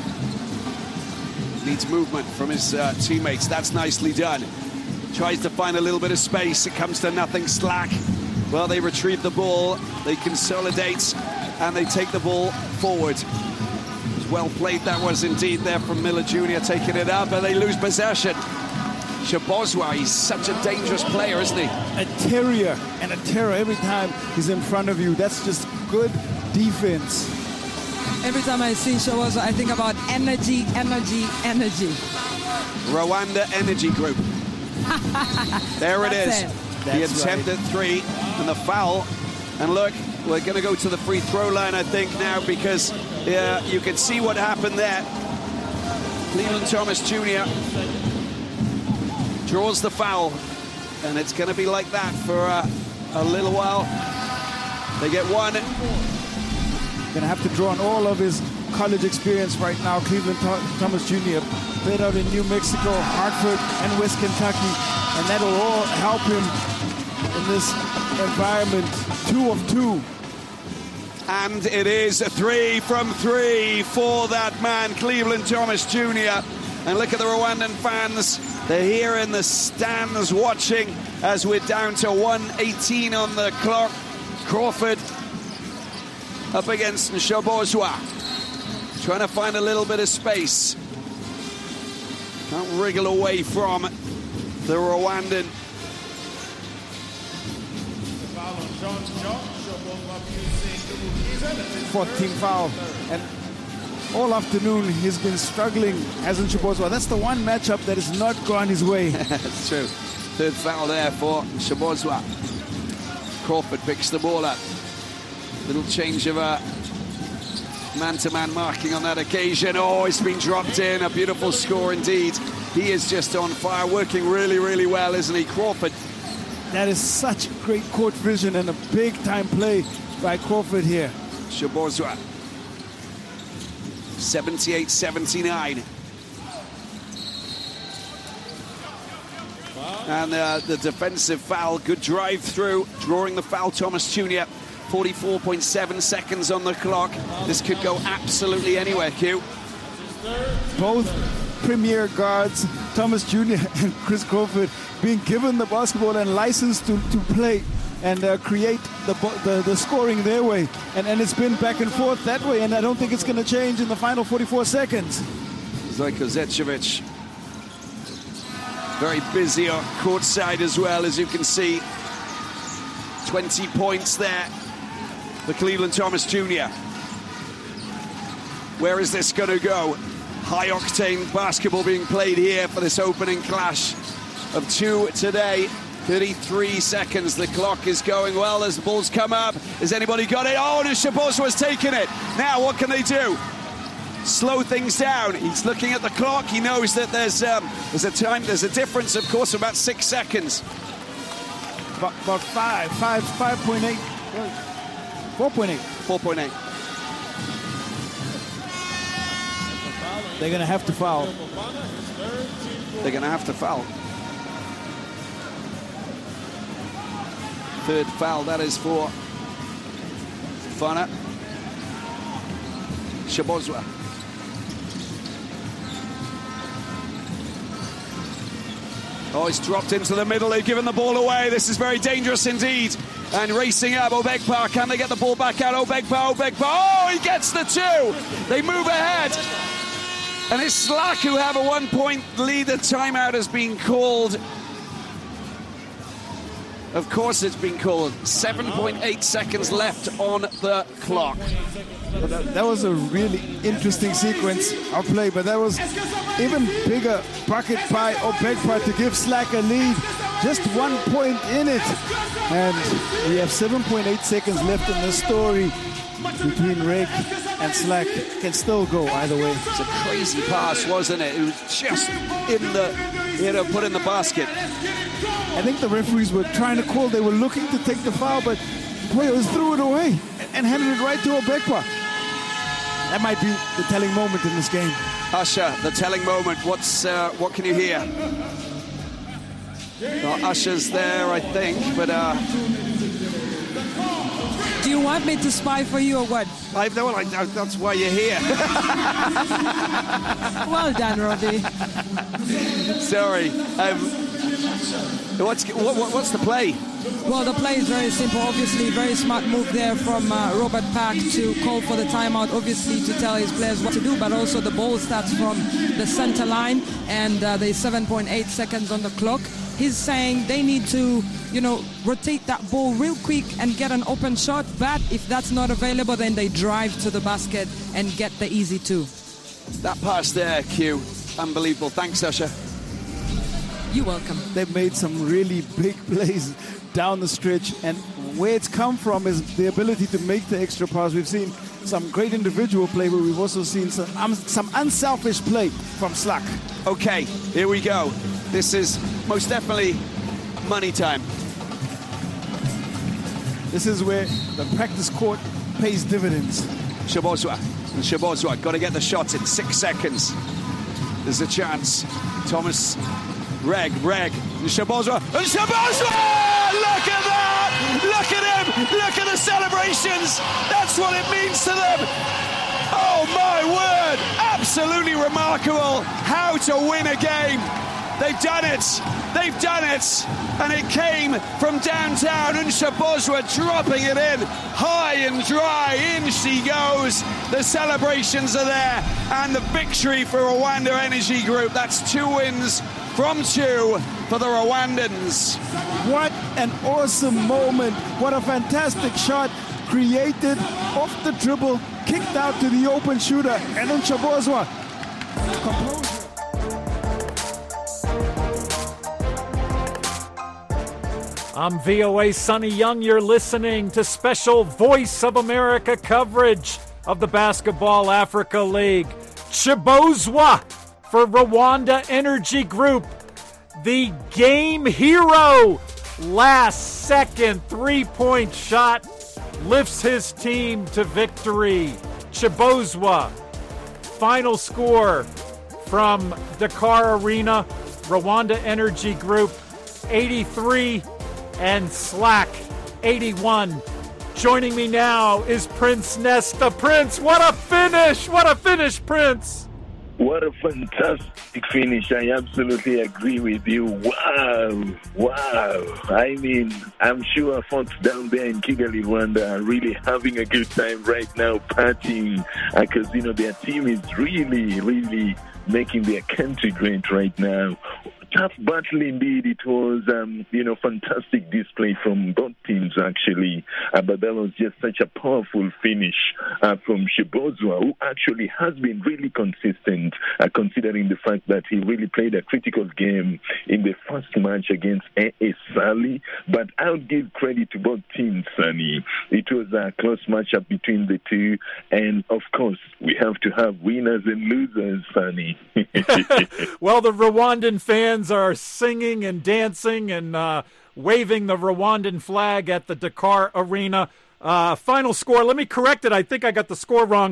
needs movement from his teammates. That's nicely done. Tries to find a little bit of space. It comes to nothing. SLAC. Well, they retrieve the ball. They consolidate, and they take the ball forward. Well played that was indeed there from Miller Jr. taking it up, but they lose possession. Shabozwa, he's such a dangerous player, isn't he? A terrier and a terror every time he's in front of you. That's just good defense. Every time I see Shabozwa, I think about energy, energy, energy. Rwanda Energy Group. There it is. The attempted three and the foul. And look, we're going to go to the free throw line, I think, now, because you can see what happened there. Cleveland Thomas Jr. draws the foul, and it's going to be like that for a little while. They get one. Going to have to draw on all of his college experience right now. Cleveland Thomas Jr. played out in New Mexico, Hartford, and West Kentucky, and that will all help him in this environment. 2 of 2. And it is 3 from 3 for that man, Cleveland Thomas Jr. And look at the Rwandan fans. They're here in the stands watching as we're down to 1:18 on the clock. Crawford up against Shabozwa. Trying to find a little bit of space. Can't wriggle away from the Rwandan. 4th team foul. And all afternoon he's been struggling, hasn't Shabozwa? That's the one matchup that has not gone his way. That's true. 3rd foul there for Shabozwa. Crawford picks the ball up. Little change of man-to-man marking on that occasion. Oh, it's been dropped in. A beautiful score indeed. He is just on fire, working really, really well, isn't he, Crawford? That is such great court vision and a big-time play by Crawford here. Shabozwa. 78-79. And the defensive foul, good drive through, drawing the foul, Thomas Jr. 44.7 seconds on the clock. This could go absolutely anywhere, Q. Both premier guards, Thomas Jr. and Chris Crawford, being given the basketball and licensed to play and create the scoring their way. And it's been back and forth that way, and I don't think it's going to change in the final 44 seconds. Zajko Zečević. Very busy on courtside as well, as you can see. 20 points there for Cleveland Thomas Jr. Where is this going to go? High-octane basketball being played here for this opening clash of 2 today. 33 seconds. The clock is going well as the ball's come up. Has anybody got it? Oh, Nshabozwa's taken it. Now, what can they do? Slow things down. He's looking at the clock. He knows that there's a difference, of course, of about 6 seconds. About 5.8. 4.8. 4.8. They're going to have to foul. They're going to have to foul. Third foul, that is for Fana. Nshabozwa. Oh, he's dropped into the middle. They've given the ball away. This is very dangerous indeed. And racing up, Obegba. Can they get the ball back out? Obegba. Oh, he gets the two. They move ahead. And it's Slack who have a 1 point lead. The timeout has been called. Of course it's been called. 7.8 seconds left on the clock. That was a really interesting sequence of play, but that was even bigger bucket by Obegba to give Slack a lead. Just 1 point in it. And we have 7.8 seconds left in the story between Reg and Slack. Can still go either way. It's a crazy pass, wasn't it? It was just in the, put in the basket. I think the referees were trying to call. They were looking to take the foul, but Poyos threw it away and handed it right to Obegba. That might be the telling moment in this game. Usher, the telling moment. What can you hear? Well, Usher's there, I think, but... Do you want me to spy for you or what? That's why you're here. Well done, Robbie. Sorry. What's the play? Well, the play is very simple. Obviously, very smart move there from Robert Park to call for the timeout, obviously to tell his players what to do, but also the ball starts from the center line, and there's 7.8 seconds on the clock. He's saying they need to, rotate that ball real quick and get an open shot, but if that's not available, then they drive to the basket and get the easy two. That pass there, Q, unbelievable. Thanks, Usher. You're welcome. They've made some really big plays down the stretch, and where it's come from is the ability to make the extra pass. We've seen some great individual play, but we've also seen some unselfish play from Slack. Okay, here we go. This is most definitely money time. This is where the practice court pays dividends. Nshabozwa, got to get the shot in 6 seconds. There's a chance. Thomas, Reg, Nshabozwa. Look at that! Look at him! Look at the celebrations! That's what it means to them! Oh my word! Absolutely remarkable how to win a game. They've done it! They've done it! And it came from downtown. Nshabozwa dropping it in. High and dry. In she goes. The celebrations are there. And the victory for Rwanda Energy Group. That's 2 wins from 2 for the Rwandans. What an awesome moment. What a fantastic shot. Created off the dribble. Kicked out to the open shooter. And then Nshabozwa. Composure. I'm VOA Sonny Young. You're listening to special Voice of America coverage of the Basketball Africa League. Nshabozwa for Rwanda Energy Group, the game hero. Last second 3-point shot lifts his team to victory. Nshabozwa, final score from Dakar Arena, Rwanda Energy Group 83 and Slack 81. Joining me now is Prince Nesta. Prince, what a finish! What a finish, Prince! What a fantastic finish. I absolutely agree with you. Wow. I mean, I'm sure folks down there in Kigali, Rwanda are really having a good time right now, partying, because, their team is really, really making their country great right now. tough battle indeed. It was, fantastic display from both teams, actually. But that was just such a powerful finish from Shibozwa, who actually has been really consistent, considering the fact that he really played a critical game in the first match against A.A. Sali. But I'll give credit to both teams, Sunny. It was a close matchup between the two. And, of course, we have to have winners and losers, Sunny. Well, the Rwandan fans are singing and dancing and waving the Rwandan flag at the Dakar Arena. Final score, let me correct it. I think I got the score wrong.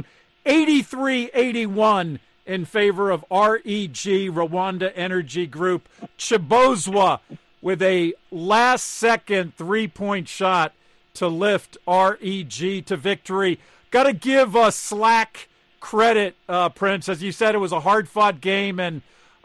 83-81 in favor of REG, Rwanda Energy Group. Chibozwa with a last-second three-point shot to lift REG to victory. Got to give Slack credit, Prince. As you said, it was a hard-fought game, and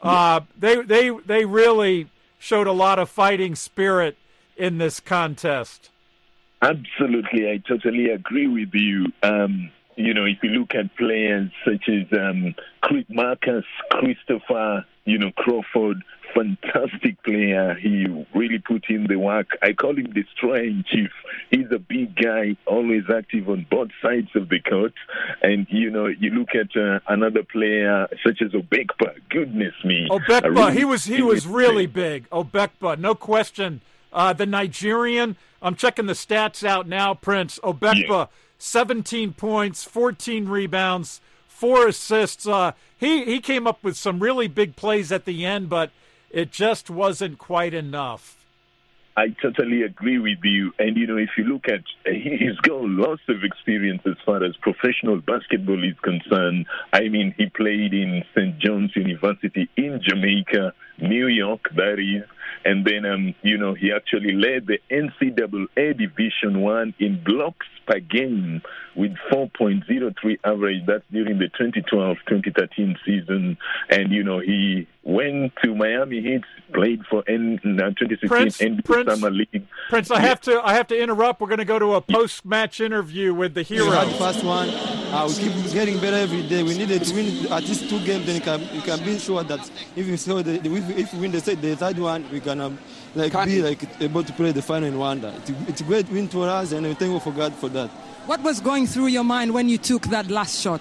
they really showed a lot of fighting spirit in this contest. Absolutely, I totally agree with you. If you look at players such as Marcus Christopher, Crawford, fantastic player. He really put in the work. I call him Destroyer in Chief. He's a big guy, always active on both sides of the court. And, you look at another player such as Obekpa. Goodness me. Obekpa, really he was really big. Obekpa, no question. The Nigerian, I'm checking the stats out now, Prince. Obekpa, 17 points, 14 rebounds, 4 assists. He came up with some really big plays at the end, but it just wasn't quite enough. I totally agree with you. And, if you look at, he's got lots of experience as far as professional basketball is concerned. I mean, he played in St. John's University in Jamaica, New York, that is. And then, he actually led the NCAA Division I in blocks per game with 4.03 average. That's during the 2012-2013 season. And, he went to Miami Heat, played for 2016 NBA Summer League. Prince, I have to interrupt. We're going to go to a post-match interview with the hero. We had the first one. We keep getting better every day. We needed to win at least 2 games. Then you can be sure that if we win the third one, we can able to play the final in Rwanda. It's a great win for us, and we thank you for God for that. What was going through your mind when you took that last shot?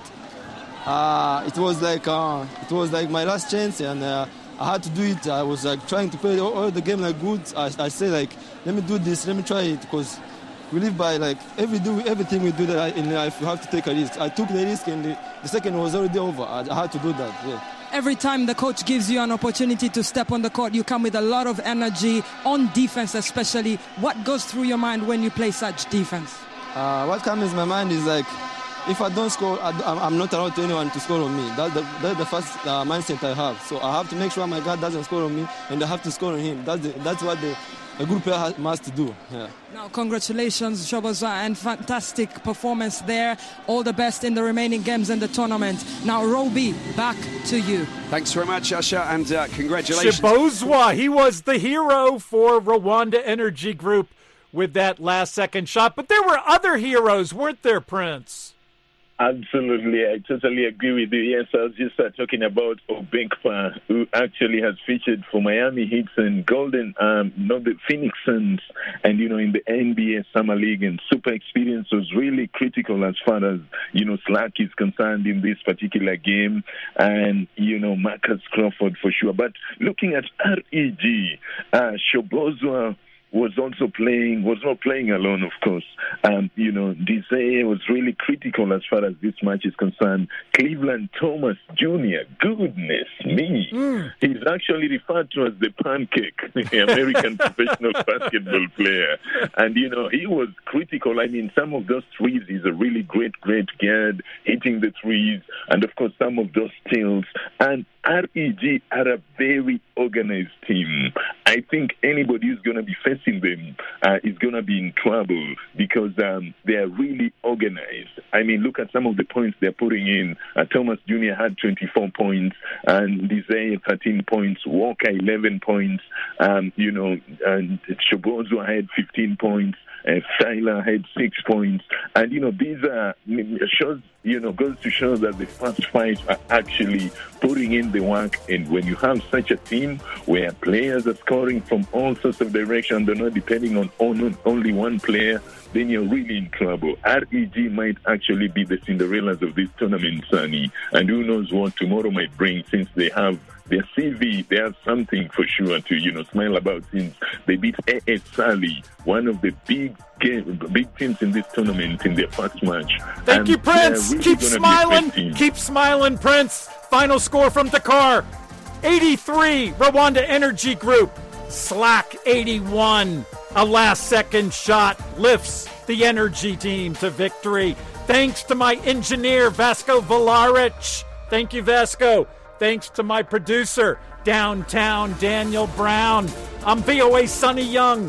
It was like my last chance, and I had to do it. I was trying to play all the game good. I say let me do this, let me try it, because we live by everything we do in life. You have to take a risk. I took the risk, and the second was already over. I had to do that. Yeah. Every time the coach gives you an opportunity to step on the court, you come with a lot of energy on defense, especially. What goes through your mind when you play such defense? What comes in my mind is if I don't score, I'm not allowed to anyone to score on me. That's the first mindset I have. So I have to make sure my guard doesn't score on me, and I have to score on him. That's what a good player must do. Yeah. Now, congratulations, Shibozwa, and fantastic performance there. All the best in the remaining games in the tournament. Now, Roby, back to you. Thanks very much, Usher, and congratulations. Shibozwa, he was the hero for Rwanda Energy Group with that last-second shot. But there were other heroes, weren't there, Prince? Absolutely. I totally agree with you. Yes, I was just talking about Obekpa, who actually has featured for Miami Heat and the Phoenix Suns, and, in the NBA Summer League, and super experience was really critical as far as, Slack is concerned in this particular game, and, Marcus Crawford for sure. But looking at REG, Shibozwa was not playing alone, of course. Desire was really critical as far as this match is concerned. Cleveland Thomas Jr., goodness me. He's actually referred to as the pancake, the American professional basketball player. And, he was critical. I mean, some of those threes, he's a really great guard, hitting the threes, and, of course, some of those steals. And REG are a very organized team. I think anybody who's going to be facing them is going to be in trouble because they are really organized. I mean, look at some of the points they're putting in. Thomas Jr. had 24 points, and Desire 13 points, Walker 11 points, and Shibozwa had 15 points. Tyler had 6 points. And, these are shows, goes to show that the first five are actually putting in the work. And when you have such a team where players are scoring from all sorts of directions, they're not depending on only one player, then you're really in trouble. REG might actually be the Cinderellas of this tournament, Sonny. And who knows what tomorrow might bring, since they have their CV, they have something for sure to, smile about, since they beat AS Sally, one of the big teams in this tournament, in their first match. Thank you, Prince. Really keep smiling. Keep smiling, Prince. Final score from Dakar, 83, Rwanda Energy Group. Slack 81. A last-second shot lifts the Energy team to victory. Thanks to my engineer, Vasco Valarich. Thank you, Vasco. Thanks to my producer, Downtown Daniel Brown. I'm VOA Sonny Young.